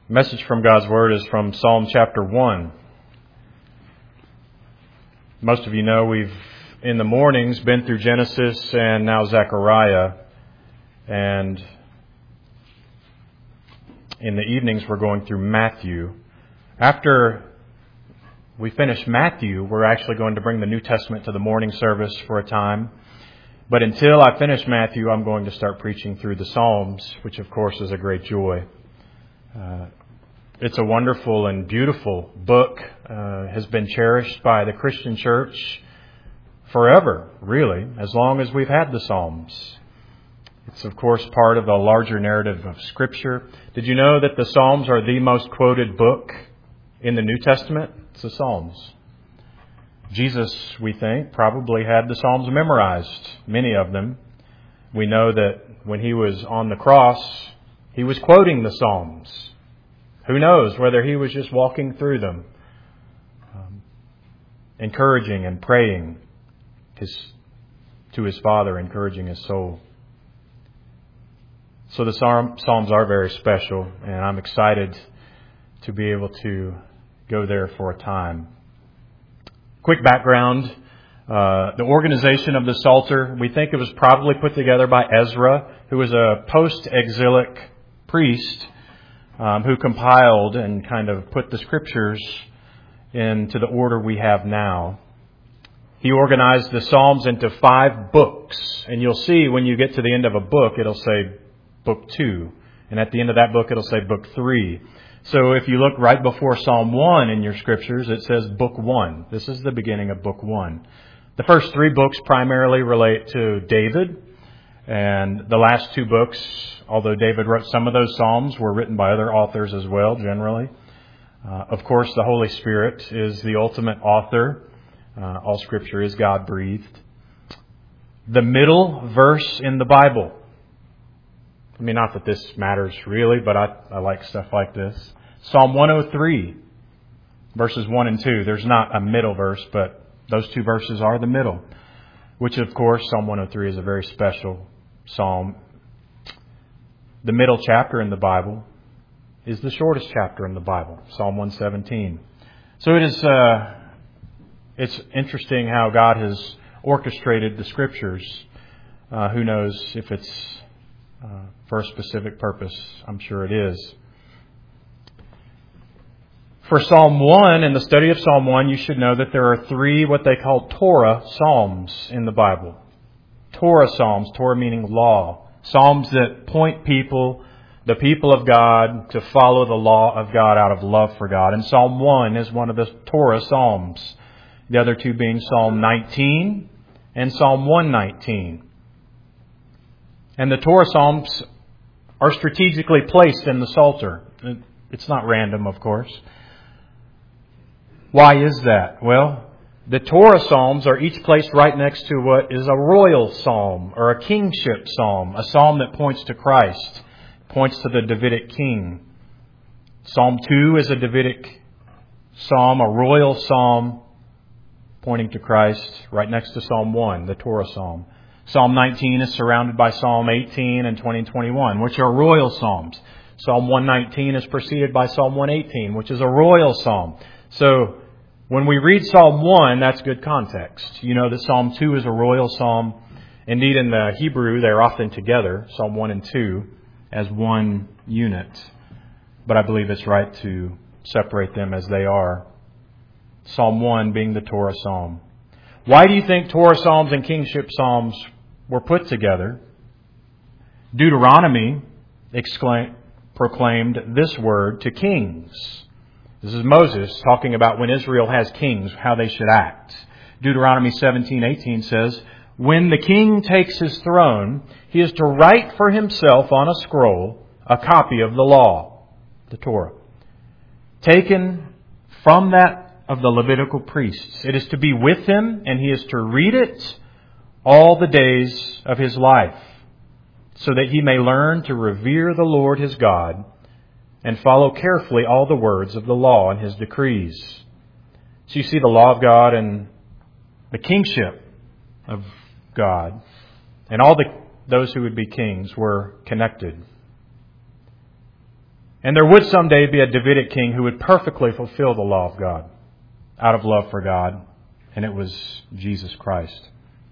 Message from God's Word is from Psalm chapter 1. Most of you know we've, in the mornings, been through Genesis and now Zechariah. And in the evenings, we're going through Matthew. After we finish Matthew, we're actually going to bring the New Testament to the morning service for a time. But until I finish Matthew, I'm going to start preaching through the Psalms, which of course is a great joy. It's a wonderful and beautiful book, has been cherished by the Christian church forever, really, as long as we've had the Psalms. It's, of course, part of the larger narrative of Scripture. Did you know that the Psalms are the most quoted book in the New Testament? It's the Psalms. Jesus, we think, probably had the Psalms memorized, many of them. We know that when he was on the cross, he was quoting the Psalms. Who knows whether he was just walking through them, encouraging and praying to his Father, encouraging his soul. So the Psalms are very special, and I'm excited to be able to go there for a time. Quick background. The organization of the Psalter, we think it was probably put together by Ezra, who was a post-exilic priest who compiled and kind of put the Scriptures into the order we have now. He organized the Psalms into 5 books. And you'll see when you get to the end of a book, it'll say Book 2. And at the end of that book, it'll say Book 3. So if you look right before Psalm 1 in your Scriptures, it says Book 1. This is the beginning of Book 1. The first 3 books primarily relate to David. And the last 2 books, although David wrote some of those Psalms, were written by other authors as well, generally. Of course, the Holy Spirit is the ultimate author. All Scripture is God-breathed. The middle verse in the Bible. I mean, not that this matters really, but I like stuff like this. Psalm 103, verses 1 and 2. There's not a middle verse, but those 2 verses are the middle. Which, of course, Psalm 103 is a very special psalm. The middle chapter in the Bible is the shortest chapter in the Bible, Psalm 117. So it's interesting how God has orchestrated the Scriptures. Who knows if it's for a specific purpose? I'm sure it is. For Psalm 1 and the study of Psalm 1, you should know that there are 3 what they call Torah Psalms in the Bible. Torah Psalms, Torah meaning law. Psalms that point the people of God, to follow the law of God out of love for God. And Psalm 1 is one of the Torah Psalms. The other 2 being Psalm 19 and Psalm 119. And the Torah Psalms are strategically placed in the Psalter. It's not random, of course. Why is that? Well, the Torah Psalms are each placed right next to what is a royal psalm or a kingship psalm, a psalm that points to Christ, points to the Davidic king. Psalm 2 is a Davidic psalm, a royal psalm pointing to Christ, right next to Psalm 1, the Torah psalm. Psalm 19 is surrounded by Psalm 18 and 20 and 21, which are royal psalms. Psalm 119 is preceded by Psalm 118, which is a royal psalm. So when we read Psalm 1, that's good context. You know that Psalm 2 is a royal psalm. Indeed, in the Hebrew, they're often together, Psalm 1 and 2, as one unit. But I believe it's right to separate them as they are. Psalm 1 being the Torah psalm. Why do you think Torah psalms and kingship psalms were put together? Deuteronomy proclaimed this word to kings. This is Moses talking about when Israel has kings, how they should act. Deuteronomy 17:18 says, "When the king takes his throne, he is to write for himself on a scroll a copy of the law," the Torah, "taken from that of the Levitical priests. It is to be with him, and he is to read it all the days of his life, so that he may learn to revere the Lord his God and follow carefully all the words of the law and his decrees." So you see the law of God and the kingship of God, and all those who would be kings were connected. And there would someday be a Davidic king who would perfectly fulfill the law of God out of love for God, and it was Jesus Christ.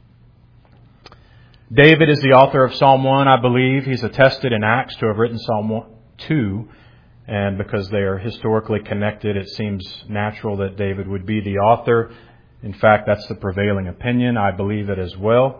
David is the author of Psalm 1, I believe. He's attested in Acts to have written Psalm 2, and because they are historically connected, it seems natural that David would be the author. In fact, that's the prevailing opinion. I believe it as well.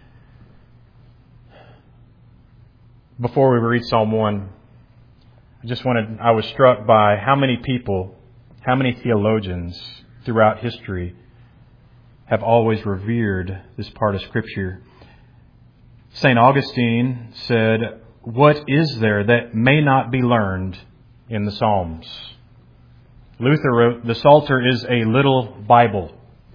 Before we read Psalm 1, I was struck by how many people, how many theologians throughout history have always revered this part of Scripture. St. Augustine said, "What is there that may not be learned in the Psalms?" Luther wrote, "The Psalter is a little Bible."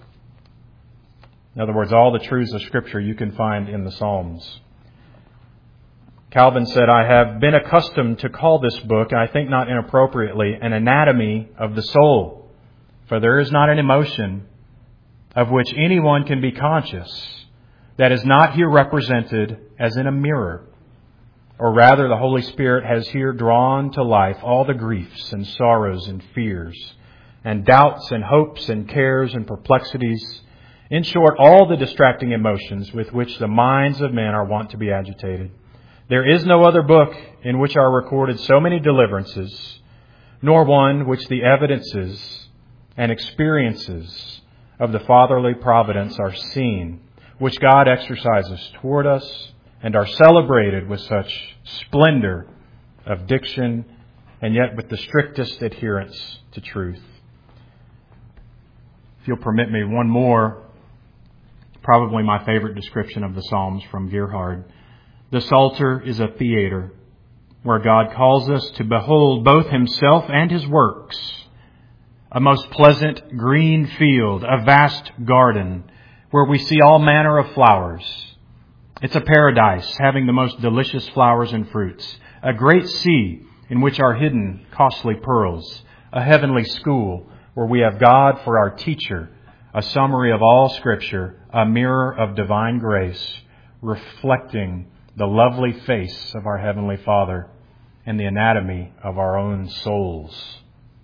In other words, all the truths of Scripture you can find in the Psalms. Calvin said, "I have been accustomed to call this book, and I think not inappropriately, an anatomy of the soul. For there is not an emotion of which anyone can be conscious that is not here represented as in a mirror. Or rather, the Holy Spirit has here drawn to life all the griefs and sorrows and fears, and doubts and hopes and cares and perplexities. In short, all the distracting emotions with which the minds of men are wont to be agitated. There is no other book in which are recorded so many deliverances, nor one which the evidences and experiences of the fatherly providence are seen, which God exercises toward us and are celebrated with such splendor of diction and yet with the strictest adherence to truth." If you'll permit me, one more, probably my favorite description of the Psalms from Gerhard. The Psalter is a theater where God calls us to behold both Himself and His works. A most pleasant green field, a vast garden where we see all manner of flowers. It's a paradise having the most delicious flowers and fruits. A great sea in which are hidden costly pearls. A heavenly school where we have God for our teacher. A summary of all Scripture. A mirror of divine grace reflecting the lovely face of our Heavenly Father and the anatomy of our own souls.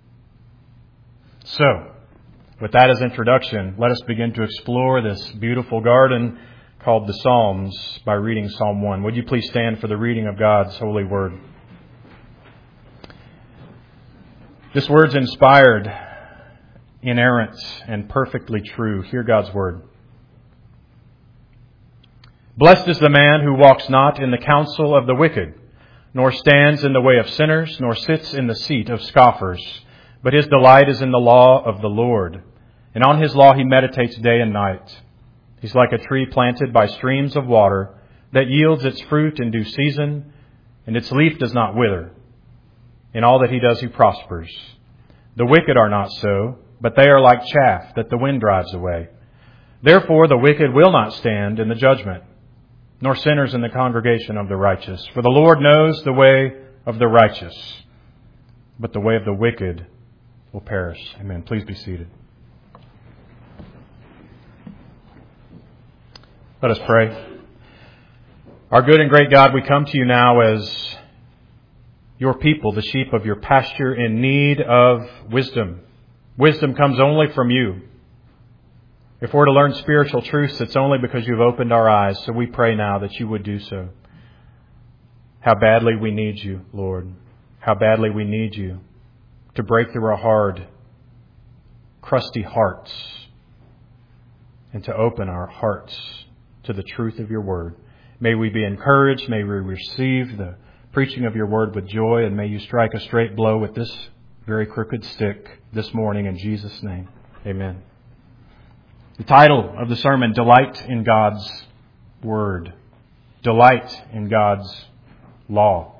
So, with that as introduction, let us begin to explore this beautiful garden called the Psalms by reading Psalm 1. Would you please stand for the reading of God's holy word? This word's inspired, inerrant, and perfectly true. Hear God's word. "Blessed is the man who walks not in the counsel of the wicked, nor stands in the way of sinners, nor sits in the seat of scoffers. But his delight is in the law of the Lord, and on His law he meditates day and night. He's like a tree planted by streams of water that yields its fruit in due season, and its leaf does not wither. In all that he does he prospers. The wicked are not so, but they are like chaff that the wind drives away. Therefore the wicked will not stand in the judgment, nor sinners in the congregation of the righteous. For the Lord knows the way of the righteous, but the way of the wicked will perish." Amen. Please be seated. Let us pray. Our good and great God, we come to you now as your people, the sheep of your pasture, in need of wisdom. Wisdom comes only from you. If we're to learn spiritual truths, it's only because you've opened our eyes. So we pray now that you would do so. How badly we need you, Lord. How badly we need you to break through our hard, crusty hearts and to open our hearts to the truth of your word. May we be encouraged. May we receive the preaching of your word with joy. And may you strike a straight blow with this very crooked stick this morning in Jesus' name. Amen. The title of the sermon, Delight in God's Word. Delight in God's law.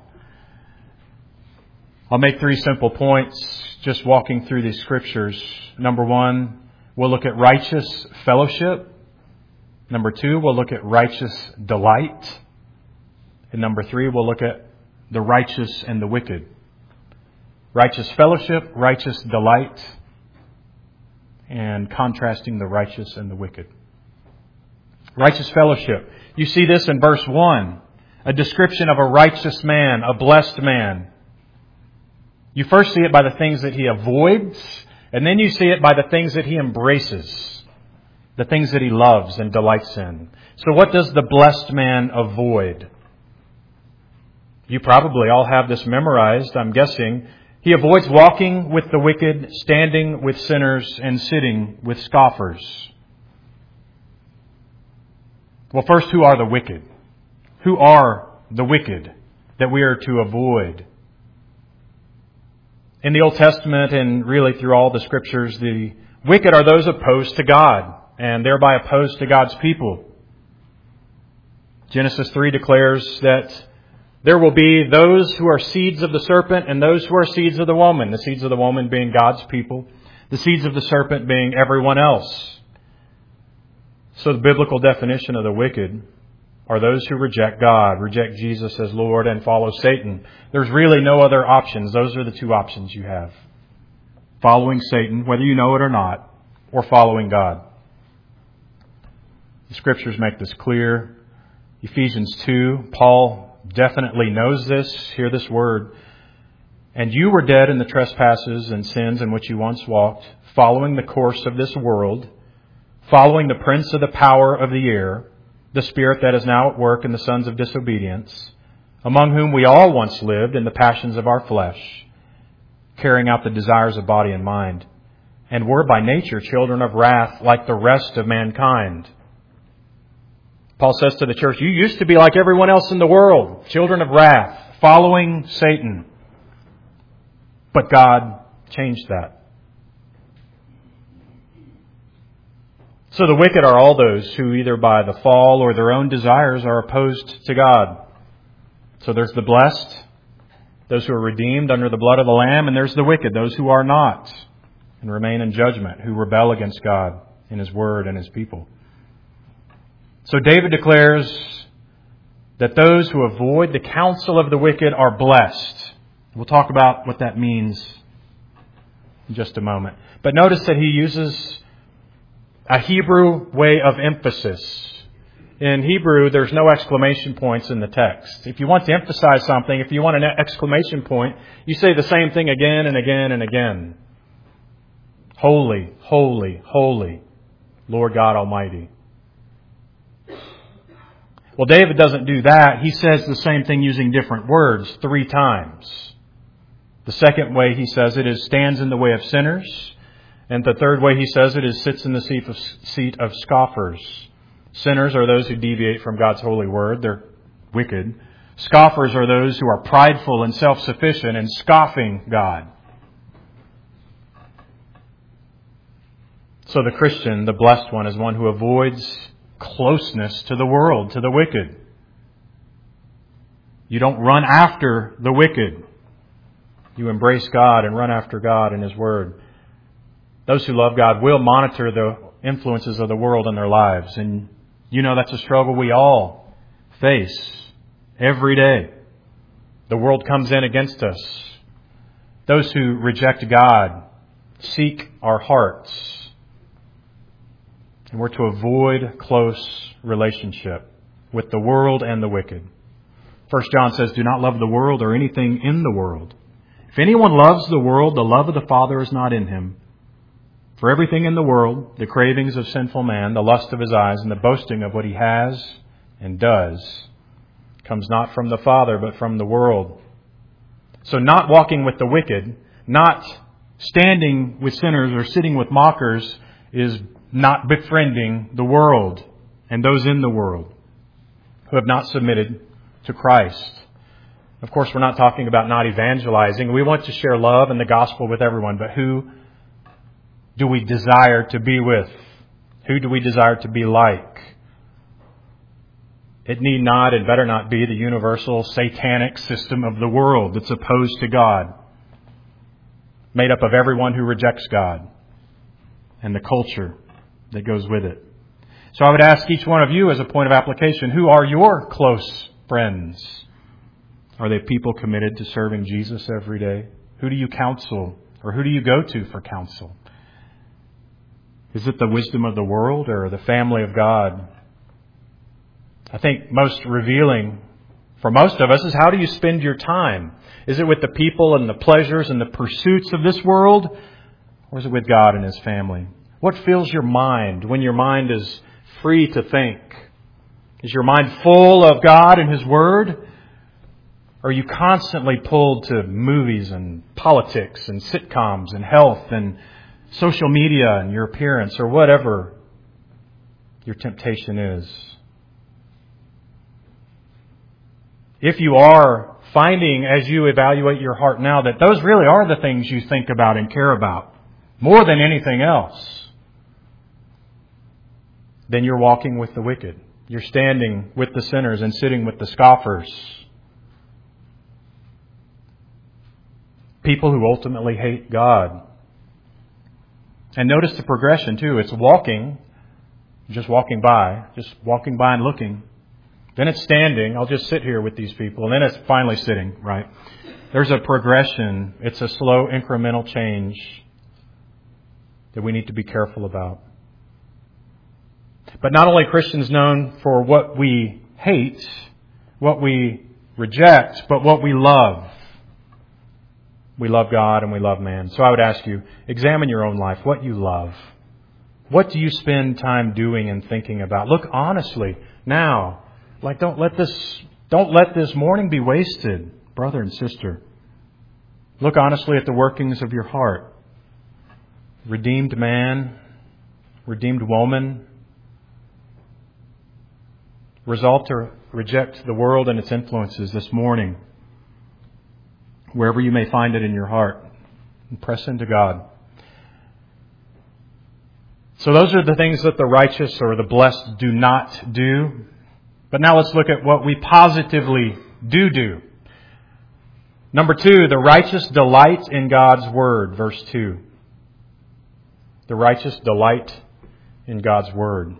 I'll make 3 simple points just walking through these scriptures. Number 1, we'll look at righteous fellowship. Number 2, we'll look at righteous delight. And number 3, we'll look at the righteous and the wicked. Righteous fellowship, righteous delight, and contrasting the righteous and the wicked. Righteous fellowship. You see this in verse 1. A description of a righteous man, a blessed man. You first see it by the things that he avoids, and then you see it by the things that he embraces, the things that he loves and delights in. So what does the blessed man avoid? You probably all have this memorized, I'm guessing. He avoids walking with the wicked, standing with sinners, and sitting with scoffers. Well, first, who are the wicked? Who are the wicked that we are to avoid? In the Old Testament and really through all the Scriptures, the wicked are those opposed to God and thereby opposed to God's people. Genesis 3 declares that there will be those who are seeds of the serpent and those who are seeds of the woman. The seeds of the woman being God's people. The seeds of the serpent being everyone else. So the biblical definition of the wicked are those who reject God, reject Jesus as Lord, and follow Satan. There's really no other options. Those are the two options you have. Following Satan, whether you know it or not, or following God. The Scriptures make this clear. Ephesians 2, Paul definitely knows this. Hear this word. And you were dead in the trespasses and sins in which you once walked, following the course of this world, following the prince of the power of the air, the spirit that is now at work in the sons of disobedience, among whom we all once lived in the passions of our flesh, carrying out the desires of body and mind, and were by nature children of wrath like the rest of mankind. Paul says to the church, you used to be like everyone else in the world, children of wrath, following Satan. But God changed that. So the wicked are all those who either by the fall or their own desires are opposed to God. So there's the blessed, those who are redeemed under the blood of the Lamb, and there's the wicked, those who are not and remain in judgment, who rebel against God in His Word and His people. So David declares that those who avoid the counsel of the wicked are blessed. We'll talk about what that means in just a moment. But notice that he uses a Hebrew way of emphasis. In Hebrew, there's no exclamation points in the text. If you want to emphasize something, if you want an exclamation point, you say the same thing again and again and again. Holy, holy, holy, Lord God Almighty. Well, David doesn't do that. He says the same thing using different words 3 times. The second way he says it is stands in the way of sinners. And the third way he says it is sits in the seat of scoffers. Sinners are those who deviate from God's holy word. They're wicked. Scoffers are those who are prideful and self-sufficient and scoffing God. So the Christian, the blessed one, is one who avoids closeness to the world, to the wicked. You don't run after the wicked. You embrace God and run after God and His Word. Those who love God will monitor the influences of the world in their lives. And you know that's a struggle we all face every day. The world comes in against us. Those who reject God seek our hearts. And we're to avoid close relationship with the world and the wicked. 1 John says, do not love the world or anything in the world. If anyone loves the world, the love of the Father is not in him. For everything in the world, the cravings of sinful man, the lust of his eyes, and the boasting of what he has and does, comes not from the Father, but from the world. So not walking with the wicked, not standing with sinners or sitting with mockers, is not befriending the world and those in the world who have not submitted to Christ. Of course, we're not talking about not evangelizing. We want to share love and the gospel with everyone, but who do we desire to be with? Who do we desire to be like? It need not and better not be the universal satanic system of the world that's opposed to God, made up of everyone who rejects God and the culture that goes with it. So I would ask each one of you as a point of application, who are your close friends? Are they people committed to serving Jesus every day? Who do you counsel or who do you go to for counsel? Is it the wisdom of the world or the family of God? I think most revealing for most of us is, how do you spend your time? Is it with the people and the pleasures and the pursuits of this world? Or is it with God and His family? What fills your mind when your mind is free to think? Is your mind full of God and His Word? Or are you constantly pulled to movies and politics and sitcoms and health and social media and your appearance, or whatever your temptation is? If you are finding, as you evaluate your heart now, that those really are the things you think about and care about more than anything else, then you're walking with the wicked. You're standing with the sinners and sitting with the scoffers. People who ultimately hate God. And notice the progression too. It's walking, just walking by and looking. Then it's standing. I'll just sit here with these people. And then it's finally sitting, right? There's a progression. It's a slow incremental change that we need to be careful about. But not only Christians known for what we hate, what we reject, but what we love. We love God and we love man. So I would ask you, examine your own life, what you love. What do you spend time doing and thinking about? Look honestly now. Like, don't let this morning be wasted, brother and sister. Look honestly at the workings of your heart. Redeemed man, redeemed woman. Resolve to reject the world and its influences this morning, wherever you may find it in your heart, and press into God. So those are the things that the righteous or the blessed do not do. But now let's look at what we positively do. Number 2, the righteous delight in God's Word. Verse 2. The righteous delight in God's Word.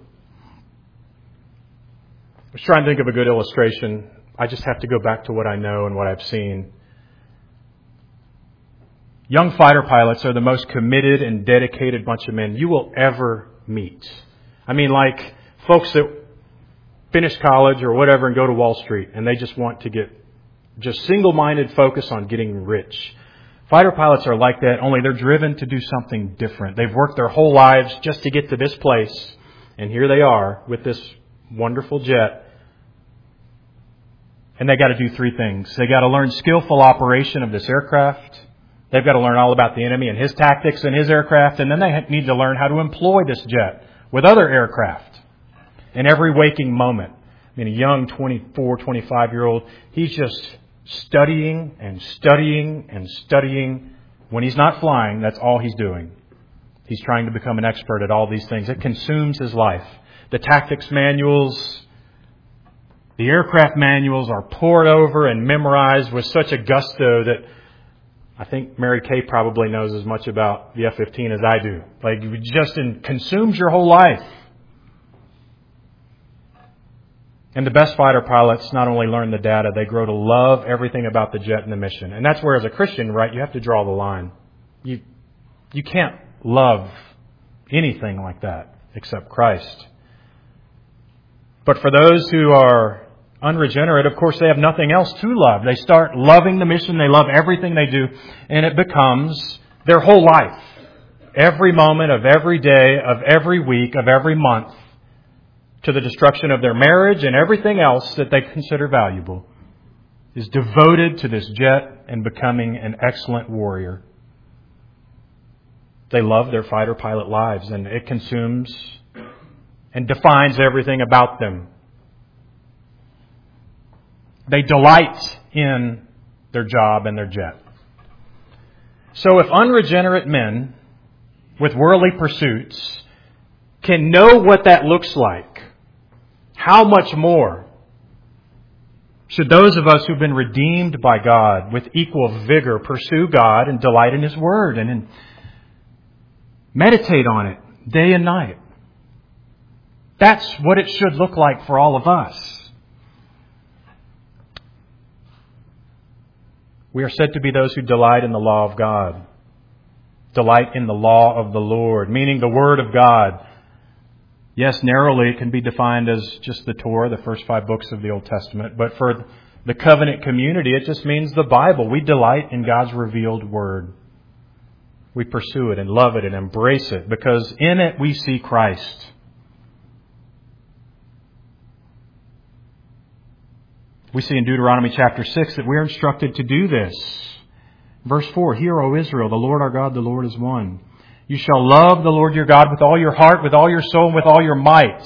I was trying to think of a good illustration. I just have to go back to what I know and what I've seen. Young fighter pilots are the most committed and dedicated bunch of men you will ever meet. I mean, like folks that finish college or whatever and go to Wall Street, and they just want to get just single-minded focus on getting rich. Fighter pilots are like that, only they're driven to do something different. They've worked their whole lives just to get to this place, and here they are with this wonderful jet. And they got to do 3 things. They got to learn skillful operation of this aircraft. They've got to learn all about the enemy and his tactics and his aircraft. And then they need to learn how to employ this jet with other aircraft in every waking moment. I mean, a young 24, 25-year-old, he's just studying and studying and studying. When he's not flying, that's all he's doing. He's trying to become an expert at all these things. It consumes his life. The tactics manuals, the aircraft manuals are poured over and memorized with such a gusto that I think Mary Kay probably knows as much about the F-15 as I do. Like, it just consumes your whole life. And the best fighter pilots not only learn the data, they grow to love everything about the jet and the mission. And that's where, as a Christian, right, you have to draw the line. You can't love anything like that except Christ. But for those who are unregenerate, of course, they have nothing else to love. They start loving the mission. They love everything they do. And it becomes their whole life. Every moment of every day, of every week, of every month, to the destruction of their marriage and everything else that they consider valuable, is devoted to this jet and becoming an excellent warrior. They love their fighter pilot lives, and it consumes and defines everything about them. They delight in their job and their jet. So if unregenerate men with worldly pursuits can know what that looks like, how much more should those of us who've been redeemed by God with equal vigor pursue God and delight in His Word and meditate on it day and night? That's what it should look like for all of us. We are said to be those who delight in the law of God. Delight in the law of the Lord, meaning the Word of God. Yes, narrowly it can be defined as just the Torah, the first 5 books of the Old Testament. But for the covenant community. It just means the Bible. We delight in God's revealed Word. We pursue it and love it and embrace it because in it we see Christ. We see in Deuteronomy chapter 6 that we're instructed to do this. Verse 4, Hear, O Israel, the Lord our God, the Lord is one. You shall love the Lord your God with all your heart, with all your soul, and with all your might.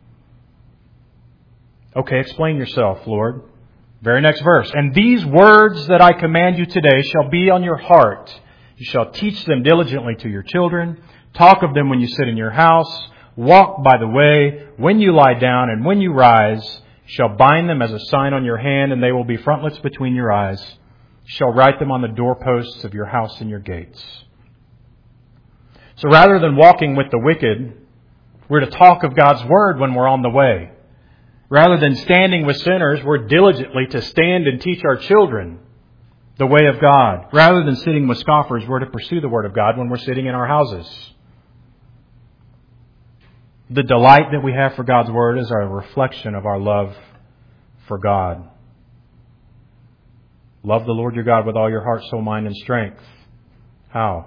Okay, explain yourself, Lord. Very next verse. And these words that I command you today shall be on your heart. You shall teach them diligently to your children. Talk of them when you sit in your house. Walk by the way, when you lie down and when you rise. You shall bind them as a sign on your hand, and they will be frontlets between your eyes. You shall write them on the doorposts of your house and your gates. So rather than walking with the wicked, we're to talk of God's Word when we're on the way. Rather than standing with sinners, we're diligently to stand and teach our children the way of God. Rather than sitting with scoffers, we're to pursue the Word of God when we're sitting in our houses. The delight that we have for God's Word is a reflection of our love for God. Love the Lord your God with all your heart, soul, mind, and strength. How?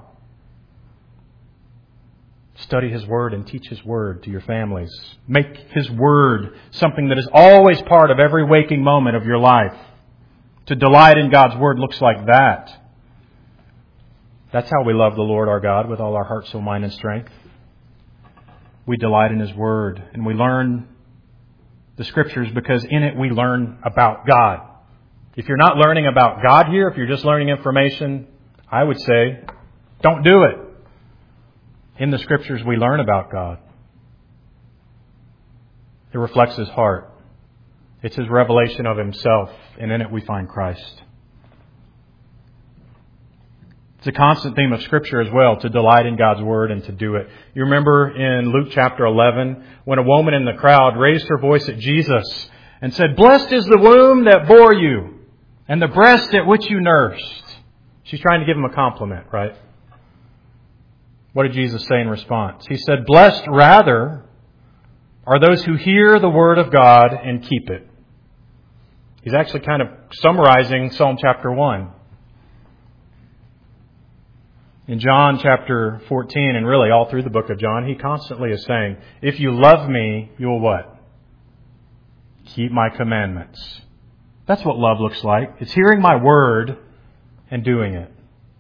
Study His Word and teach His Word to your families. Make His Word something that is always part of every waking moment of your life. To delight in God's Word looks like that. That's how we love the Lord our God with all our heart, soul, mind, and strength. We delight in His Word and we learn the Scriptures because in it we learn about God. If you're not learning about God here, if you're just learning information, I would say, don't do it. In the Scriptures we learn about God. It reflects His heart. It's His revelation of Himself, and in it we find Christ. It's a constant theme of Scripture as well, to delight in God's Word and to do it. You remember in Luke chapter 11, when a woman in the crowd raised her voice at Jesus and said, Blessed is the womb that bore you, and the breast at which you nursed. She's trying to give Him a compliment, right? What did Jesus say in response? He said, Blessed rather are those who hear the Word of God and keep it. He's actually kind of summarizing Psalm chapter 1. In John chapter 14, and really all through the book of John, he constantly is saying, if you love me, you will what? Keep my commandments. That's what love looks like. It's hearing my word and doing it.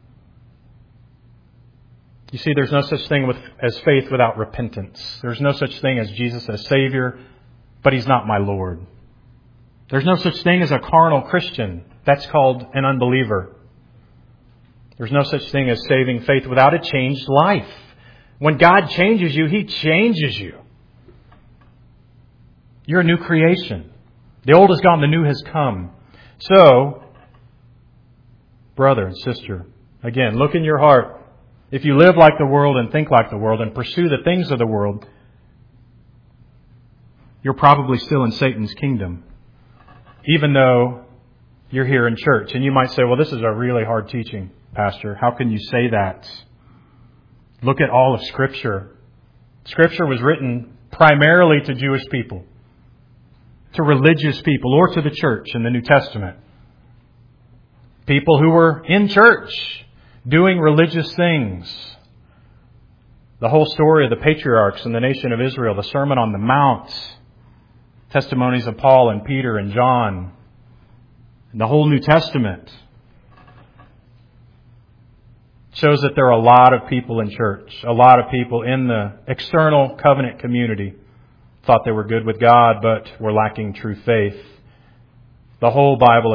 You see, there's no such thing as faith without repentance. There's no such thing as Jesus as Savior, but He's not my Lord. There's no such thing as a carnal Christian. That's called an unbeliever. There's no such thing as saving faith without a changed life. When God changes you, He changes you. You're a new creation. The old is gone, the new has come. So, brother and sister, again, look in your heart. If you live like the world and think like the world and pursue the things of the world, you're probably still in Satan's kingdom, even though you're here in church. And you might say, well, this is a really hard teaching, Pastor. How can you say that? Look at all of Scripture. Scripture was written primarily to Jewish people, to religious people, or to the church in the New Testament. People who were in church, doing religious things. The whole story of the patriarchs in the nation of Israel, the Sermon on the Mount, testimonies of Paul and Peter and John, and the whole New Testament shows that there are a lot of people in church, a lot of people in the external covenant community thought they were good with God, but were lacking true faith. The whole Bible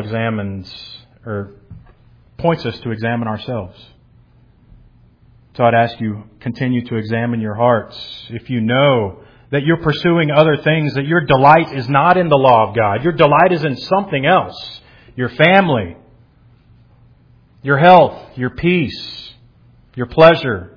points us to examine ourselves. So I'd ask you, continue to examine your hearts. If you know that you're pursuing other things, that your delight is not in the law of God, your delight is in something else, your family, your health, your peace, your pleasure,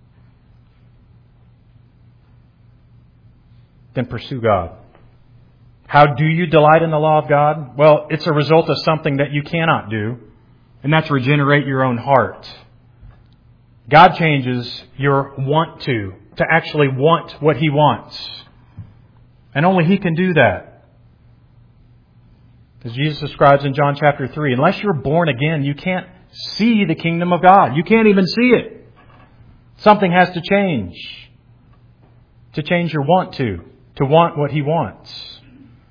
then pursue God. How do you delight in the law of God? Well, it's a result of something that you cannot do, and that's regenerate your own heart. God changes your want to actually want what He wants. And only He can do that. As Jesus describes in John chapter 3, unless you're born again, you can't see the kingdom of God. You can't even see it. Something has to change. To change your want to want what He wants.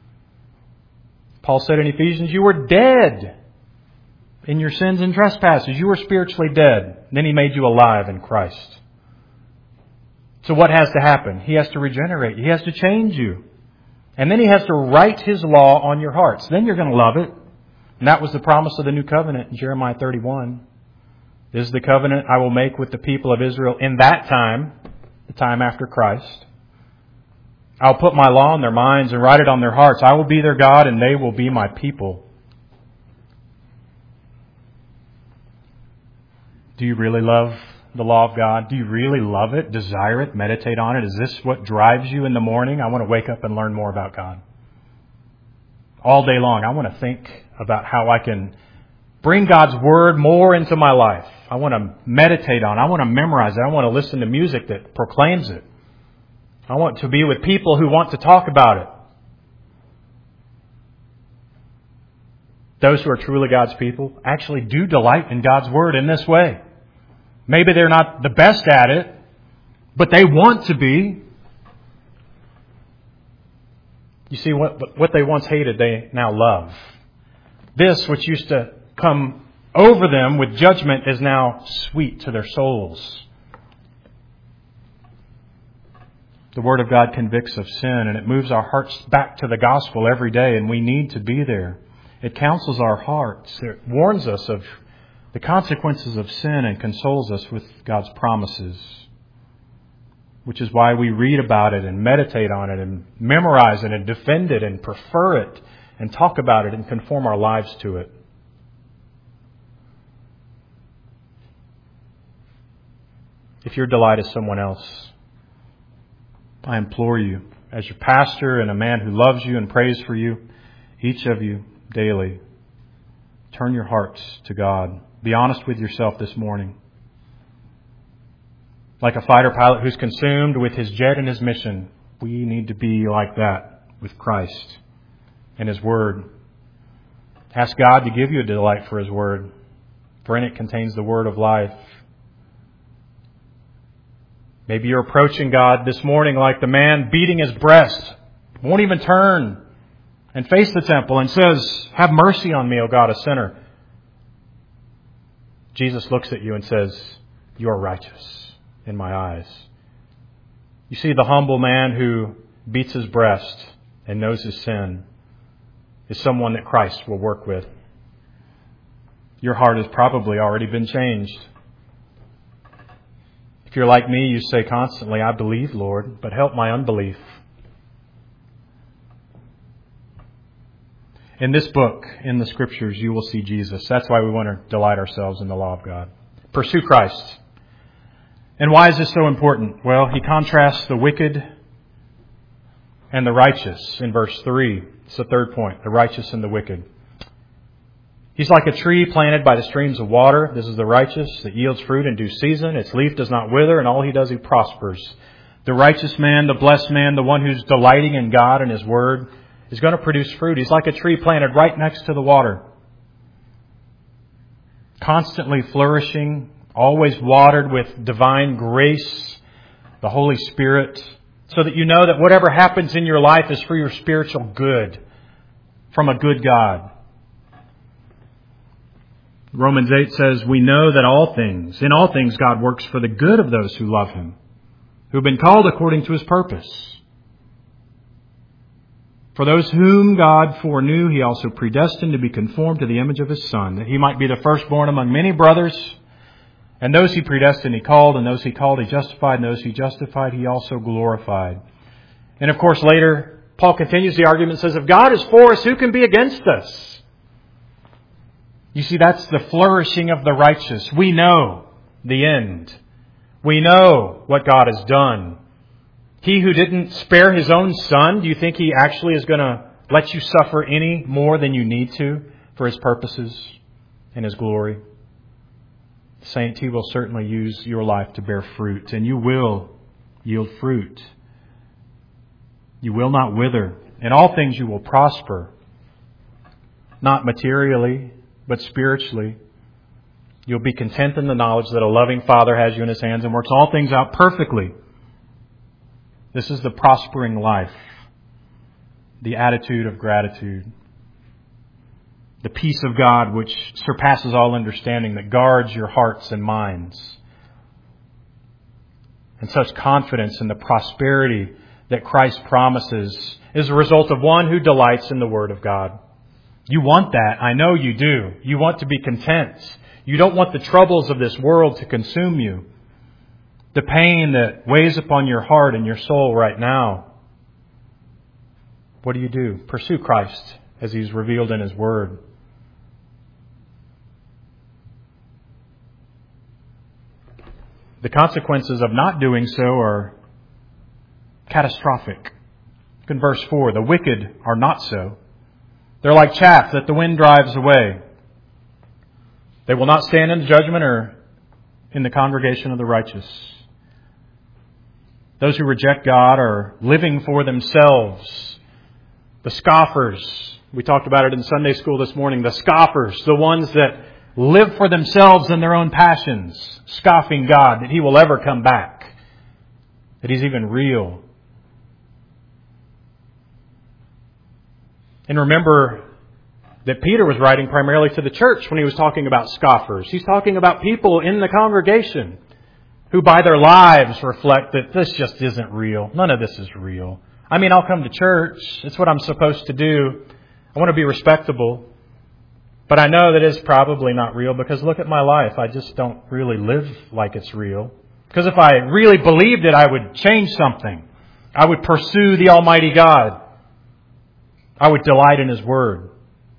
Paul said in Ephesians, you were dead in your sins and trespasses. You were spiritually dead. Then He made you alive in Christ. So what has to happen? He has to regenerate you. He has to change you. And then He has to write His law on your hearts. Then you're going to love it. And that was the promise of the new covenant in Jeremiah 31. This is the covenant I will make with the people of Israel in that time, the time after Christ. I'll put my law in their minds and write it on their hearts. I will be their God and they will be my people. Do you really love the law of God? Do you really love it, desire it, meditate on it? Is this what drives you in the morning? I want to wake up and learn more about God. All day long, I want to think about how I can bring God's Word more into my life. I want to meditate on it. I want to memorize it. I want to listen to music that proclaims it. I want to be with people who want to talk about it. Those who are truly God's people actually do delight in God's Word in this way. Maybe they're not the best at it, but they want to be. You see, what they once hated, they now love. This, which used to come over them with judgment, is now sweet to their souls. The Word of God convicts of sin, and it moves our hearts back to the gospel every day, and we need to be there. It counsels our hearts. It warns us of the consequences of sin and consoles us with God's promises, which is why we read about it and meditate on it and memorize it and defend it and prefer it and talk about it and conform our lives to it. If your delight is someone else, I implore you, as your pastor and a man who loves you and prays for you, each of you daily, turn your hearts to God. Be honest with yourself this morning. Like a fighter pilot who's consumed with his jet and his mission, we need to be like that with Christ and His Word. Ask God to give you a delight for His Word, for in it contains the word of life. Maybe you're approaching God this morning like the man beating his breast, won't even turn and face the temple and says, have mercy on me, O God, a sinner. Jesus looks at you and says, you are righteous in my eyes. You see, the humble man who beats his breast and knows his sin is someone that Christ will work with. Your heart has probably already been changed. If you're like me, you say constantly, I believe, Lord, but help my unbelief. In this book, in the Scriptures, you will see Jesus. That's why we want to delight ourselves in the law of God. Pursue Christ. And why is this so important? Well, He contrasts the wicked and the righteous in verse 3. It's the third point, the righteous and the wicked. He's like a tree planted by the streams of water. This is the righteous that yields fruit in due season. Its leaf does not wither, and all he does, he prospers. The righteous man, the blessed man, the one who's delighting in God and His Word, is going to produce fruit. He's like a tree planted right next to the water, constantly flourishing, always watered with divine grace, the Holy Spirit, so that you know that whatever happens in your life is for your spiritual good, from a good God. Romans 8 says, we know that in all things God works for the good of those who love Him, who have been called according to His purpose. For those whom God foreknew, He also predestined to be conformed to the image of His Son, that He might be the firstborn among many brothers. And those He predestined, He called, and those He called, He justified, and those He justified, He also glorified. And of course, later, Paul continues the argument and says, if God is for us, who can be against us? You see, that's the flourishing of the righteous. We know the end. We know what God has done. He who didn't spare His own Son, do you think He actually is going to let you suffer any more than you need to for His purposes and His glory? Saint, He will certainly use your life to bear fruit, and you will yield fruit. You will not wither. In all things you will prosper. not materially, but spiritually. You'll be content in the knowledge that a loving Father has you in His hands and works all things out perfectly. This is the prospering life, the attitude of gratitude, the peace of God which surpasses all understanding, that guards your hearts and minds. And such confidence in the prosperity that Christ promises is a result of one who delights in the Word of God. You want that. I know you do. You want to be content. You don't want the troubles of this world to consume you. The pain that weighs upon your heart and your soul right now. What do? Pursue Christ as He's revealed in His Word. The consequences of not doing so are catastrophic. Look in verse 4. The wicked are not so. They're like chaff that the wind drives away. They will not stand in judgment or in the congregation of the righteous. Those who reject God are living for themselves. The scoffers. We talked about it in Sunday school this morning. The scoffers, the ones that live for themselves and their own passions, scoffing God, that He will ever come back, that He's even real. And remember that Peter was writing primarily to the church when he was talking about scoffers. He's talking about people in the congregation who by their lives reflect that this just isn't real. None of this is real. I mean, I'll come to church. It's what I'm supposed to do. I want to be respectable. But I know that it's probably not real because look at my life. I just don't really live like it's real. Because if I really believed it, I would change something. I would pursue the Almighty God. I would delight in His Word.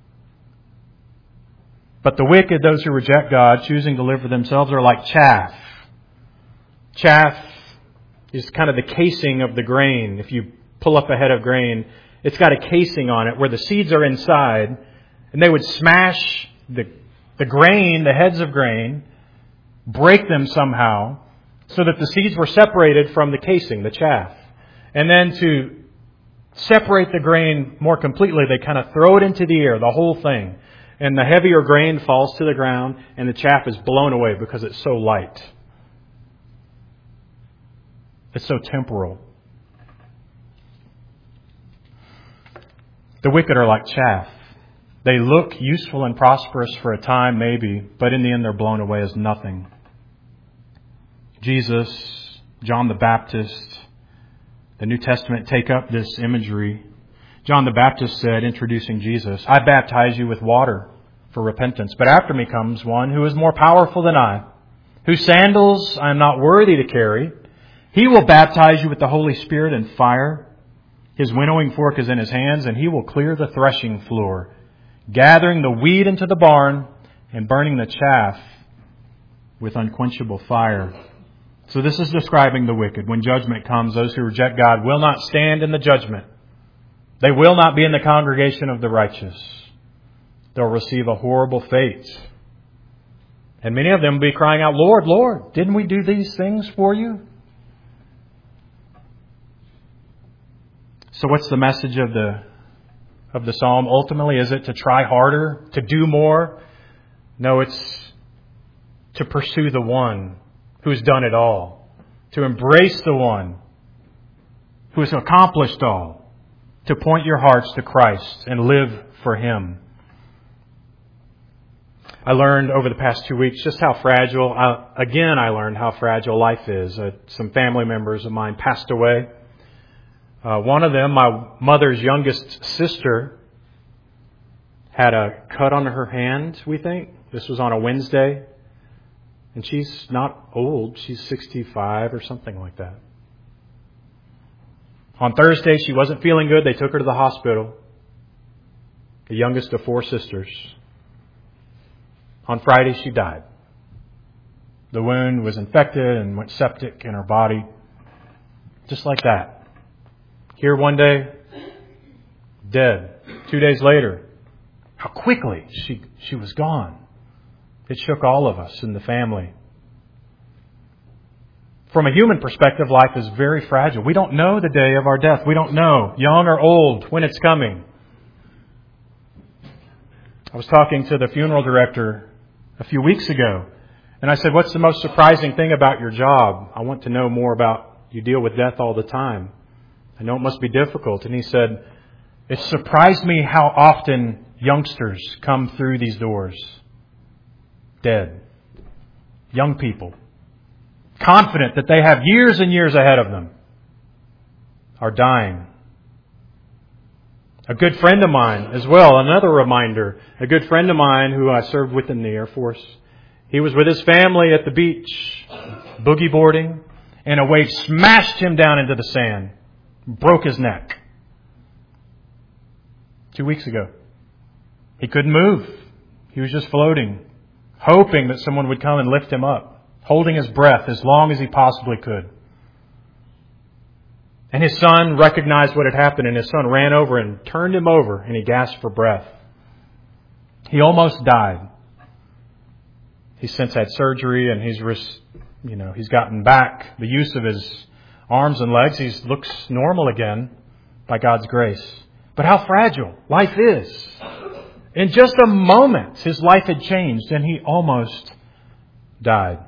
But the wicked, those who reject God, choosing to live for themselves, are like chaff. Chaff is kind of the casing of the grain. If you pull up a head of grain, it's got a casing on it where the seeds are inside. And they would smash the grain, the heads of grain, break them somehow, so that the seeds were separated from the casing, the chaff. And then to separate the grain more completely, they kind of throw it into the air, the whole thing. And the heavier grain falls to the ground, and the chaff is blown away because it's so light. It's so temporal. The wicked are like chaff. They look useful and prosperous for a time, maybe, but in the end they're blown away as nothing. Jesus, John the Baptist, the New Testament take up this imagery. John the Baptist said, introducing Jesus, I baptize you with water for repentance, but after me comes one who is more powerful than I, whose sandals I am not worthy to carry. He will baptize you with the Holy Spirit and fire. His winnowing fork is in His hands, and He will clear the threshing floor, gathering the wheat into the barn and burning the chaff with unquenchable fire. So this is describing the wicked. When judgment comes, those who reject God will not stand in the judgment. They will not be in the congregation of the righteous. They'll receive a horrible fate. And many of them will be crying out, Lord, Lord, didn't we do these things for you? So what's the message of the psalm? Ultimately, is it to try harder, to do more? No, it's to pursue the one who's done it all, to embrace the one who has accomplished all, to point your hearts to Christ and live for Him. I learned over the past 2 weeks just how fragile, I learned how fragile life is. Some family members of mine passed away. One of them, my mother's youngest sister, had a cut on her hand, we think. This was on a Wednesday. And she's not old. She's 65 or something like that. On Thursday, she wasn't feeling good. They took her to the hospital. The youngest of 4 sisters. On Friday, she died. The wound was infected and went septic in her body. Just like that. Here one day, dead. 2 days later, how quickly she was gone. It shook all of us in the family. From a human perspective, life is very fragile. We don't know the day of our death. We don't know, young or old, when it's coming. I was talking to the funeral director a few weeks ago, and I said, "What's the most surprising thing about your job? I want to know more about, you deal with death all the time. I know it must be difficult." And he said, "It surprised me how often youngsters come through these doors. Dead. Young people. Confident that they have years and years ahead of them. Are dying." A good friend of mine as well, another reminder, a good friend of mine who I served with in the Air Force, he was with his family at the beach, boogie boarding, and a wave smashed him down into the sand, broke his neck. 2 weeks ago. He couldn't move. He was just floating, hoping that someone would come and lift him up, holding his breath as long as he possibly could. And his son recognized what had happened, and his son ran over and turned him over, and he gasped for breath. He almost died. He's since had surgery, and he's gotten back the use of his arms and legs. He looks normal again by God's grace. But how fragile life is. In just a moment, his life had changed, and he almost died.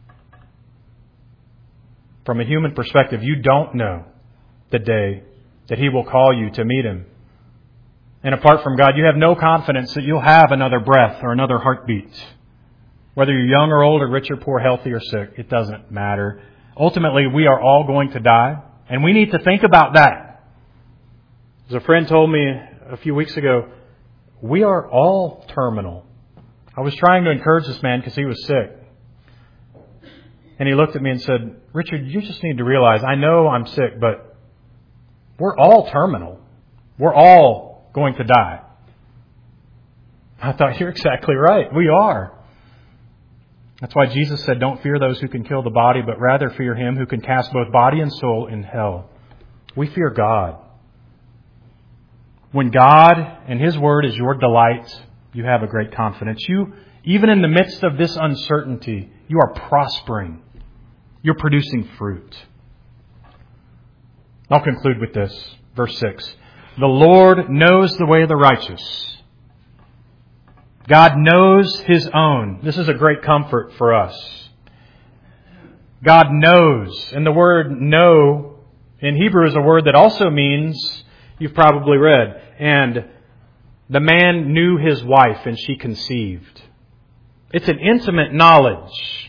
From a human perspective, you don't know the day that He will call you to meet Him. And apart from God, you have no confidence that you'll have another breath or another heartbeat. Whether you're young or old or rich or poor, healthy or sick, it doesn't matter. Ultimately, we are all going to die, and we need to think about that. As a friend told me a few weeks ago, we are all terminal. I was trying to encourage this man because he was sick. And he looked at me and said, "Richard, you just need to realize, I know I'm sick, but we're all terminal. We're all going to die." I thought, you're exactly right. We are. That's why Jesus said, "Don't fear those who can kill the body, but rather fear Him who can cast both body and soul in hell." We fear God. When God and His Word is your delight, you have a great confidence. You, even in the midst of this uncertainty, you are prospering. You're producing fruit. I'll conclude with this. Verse 6. The Lord knows the way of the righteous. God knows His own. This is a great comfort for us. God knows. And the word know in Hebrew is a word that also means, you've probably read, and the man knew his wife and she conceived. It's an intimate knowledge.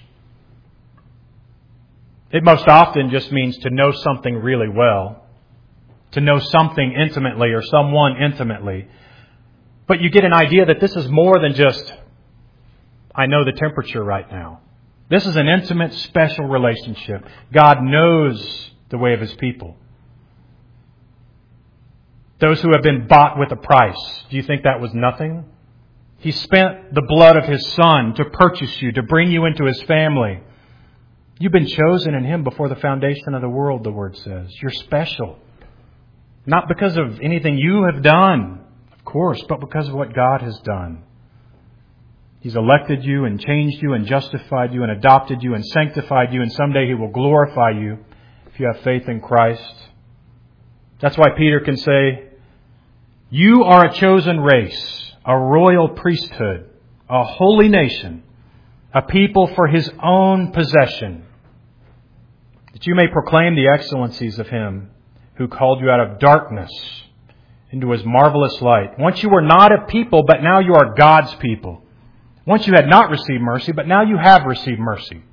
It most often just means to know something really well, to know something intimately or someone intimately. But you get an idea that this is more than just, I know the temperature right now. This is an intimate, special relationship. God knows the way of His people. Those who have been bought with a price, do you think that was nothing? He spent the blood of His Son to purchase you, to bring you into His family. You've been chosen in Him before the foundation of the world, the Word says. You're special. Not because of anything you have done, of course, but because of what God has done. He's elected you and changed you and justified you and adopted you and sanctified you, and someday He will glorify you if you have faith in Christ. That's why Peter can say, "You are a chosen race, a royal priesthood, a holy nation, a people for His own possession, that you may proclaim the excellencies of Him who called you out of darkness into His marvelous light." Once you were not a people, but now you are God's people. Once you had not received mercy, but now you have received mercy.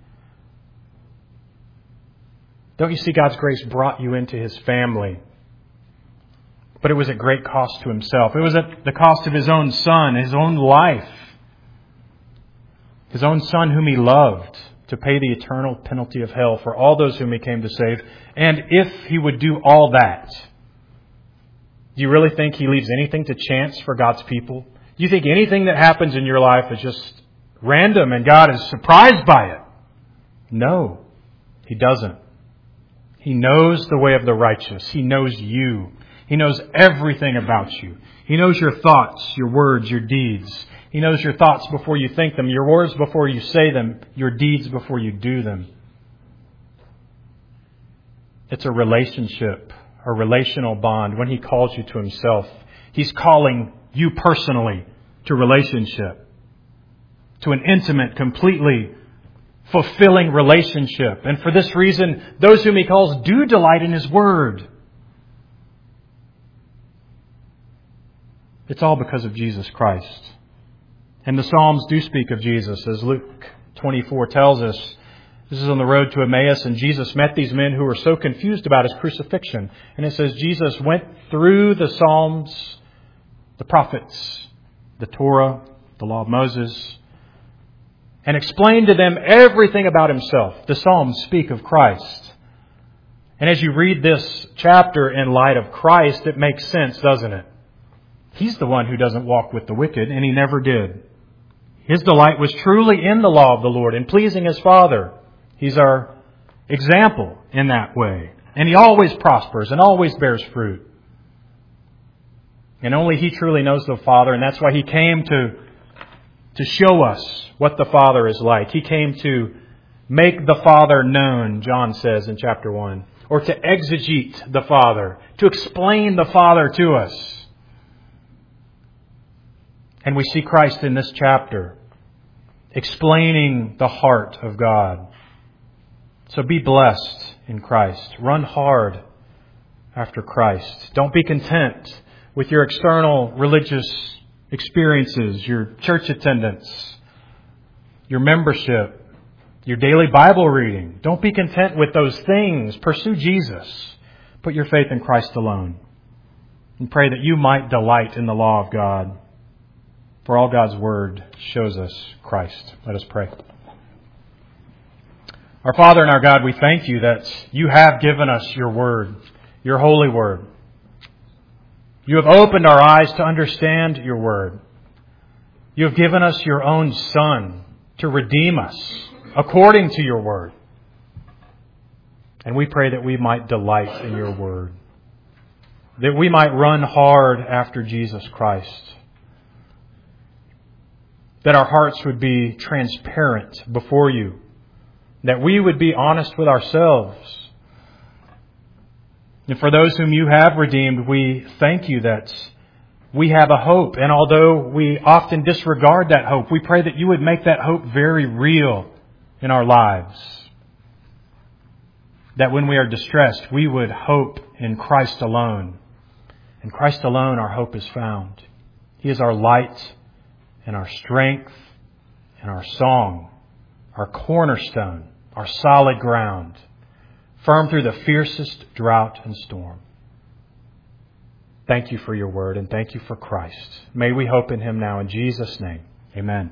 Don't you see God's grace brought you into His family? But it was at great cost to Himself. It was at the cost of His own Son, His own life. His own Son whom He loved, to pay the eternal penalty of hell for all those whom He came to save. And if He would do all that, do you really think He leaves anything to chance for God's people? Do you think anything that happens in your life is just random and God is surprised by it? No, He doesn't. He knows the way of the righteous. He knows you. He knows everything about you. He knows your thoughts, your words, your deeds. He knows your thoughts before you think them, your words before you say them, your deeds before you do them. It's a relationship, a relational bond. When He calls you to Himself, He's calling you personally to relationship, to an intimate, completely fulfilling relationship. And for this reason, those whom He calls do delight in His Word. It's all because of Jesus Christ. And the Psalms do speak of Jesus, as Luke 24 tells us. This is on the road to Emmaus, and Jesus met these men who were so confused about His crucifixion. And it says Jesus went through the Psalms, the prophets, the Torah, the law of Moses, and explained to them everything about Himself. The Psalms speak of Christ. And as you read this chapter in light of Christ, it makes sense, doesn't it? He's the one who doesn't walk with the wicked, and He never did. His delight was truly in the law of the Lord and pleasing His Father. He's our example in that way. And He always prospers and always bears fruit. And only He truly knows the Father, and that's why He came to show us what the Father is like. He came to make the Father known, John says in chapter 1. Or to exegete the Father, to explain the Father to us. And we see Christ in this chapter, explaining the heart of God. So be blessed in Christ. Run hard after Christ. Don't be content with your external religious experiences, your church attendance, your membership, your daily Bible reading. Don't be content with those things. Pursue Jesus. Put your faith in Christ alone. And pray that you might delight in the law of God. For all God's Word shows us Christ. Let us pray. Our Father and our God, we thank You that You have given us Your Word, Your holy Word. You have opened our eyes to understand Your Word. You have given us Your own Son to redeem us according to Your Word. And we pray that we might delight in Your Word, that we might run hard after Jesus Christ, that our hearts would be transparent before You, that we would be honest with ourselves. And for those whom You have redeemed, we thank You that we have a hope. And although we often disregard that hope, we pray that You would make that hope very real in our lives. That when we are distressed, we would hope in Christ alone. In Christ alone our hope is found. He is our light and our strength and our song, our cornerstone, our solid ground, firm through the fiercest drought and storm. Thank You for Your Word, and thank You for Christ. May we hope in Him now in Jesus' name. Amen.